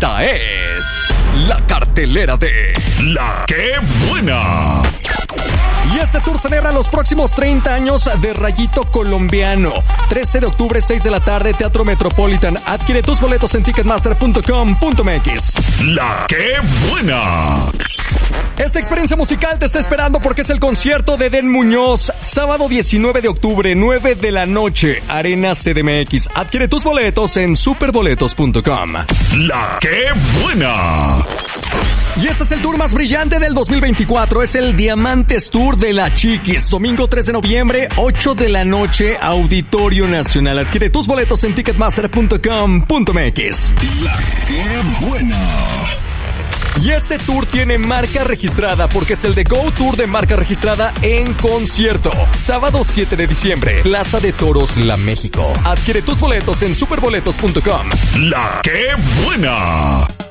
Esta es la cartelera de La Qué Buena. Y este tour celebra los próximos 30 años de Rayito Colombiano. 13 de octubre, 6 de la tarde, Teatro Metropolitan. Adquiere tus boletos en ticketmaster.com.mx. La Qué Buena. Esta experiencia musical te está esperando porque es el concierto de Den Muñoz. Sábado 19 de octubre, 9 de la noche, Arena CDMX. Adquiere tus boletos en superboletos.com. La Qué Buena. Y este es el tour más brillante del 2024. Es el Diamantes Tour de la Chiquis. Domingo 3 de noviembre, 8 de la noche, Auditorio Nacional. Adquiere tus boletos en ticketmaster.com.mx. La Qué Buena. Y este tour tiene marca registrada porque es el de Go Tour de marca registrada en concierto. Sábado 7 de diciembre, Plaza de Toros, La México. Adquiere tus boletos en superboletos.com. La Qué Buena.